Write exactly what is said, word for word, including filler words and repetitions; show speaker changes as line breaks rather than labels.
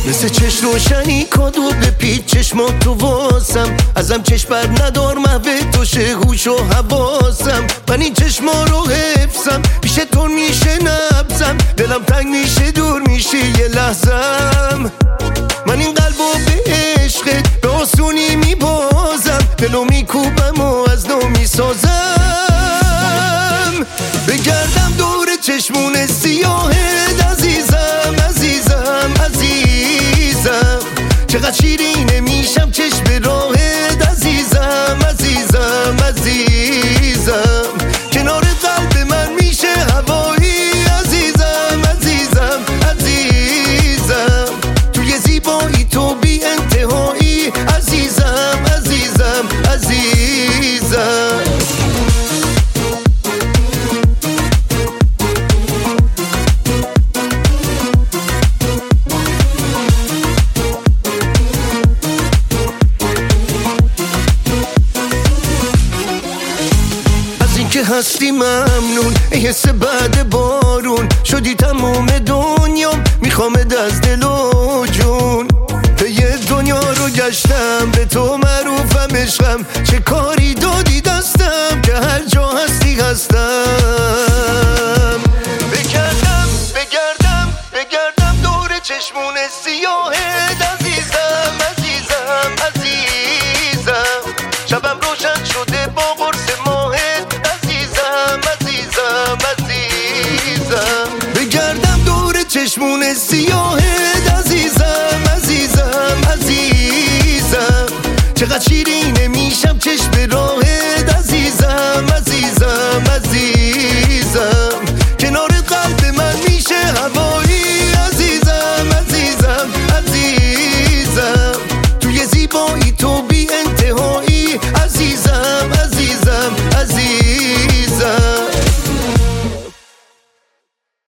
مثل چشم روشنی کادو به پیچ چشمات تو واسم، ازم چشم بر ندار محوه توشه هوش و حواسم. من این چشما رو حفظم، پیش تو میشه نبزم، دلم تنگ میشه دور میشه یه لحظم. من این قلبو به عشقت به آسونی میبازم، دلو میکوبم و از نو میسازم. بگردم دور چشمون سیاهت عزیزم عزیزم عزیزم، چقدر شیرینه میشم چشم راهت عزیزم عزیزم عزیزم. کنار قلب من میشه هوایی عزیزم عزیزم عزیزم، توی زیبایی تو بی انتهایی عزیزم عزیزم عزیزم. که هستی ممنون، حس بعد بارون شدی تموم دنیام، میخوامت از دل و جون. به یه دنیا رو گشتم، به تو معروفم عشقم، چه کاری دادی دستم که هر جا هستی هستم. بگردم بگردم بگردم دور چشمون سیاهت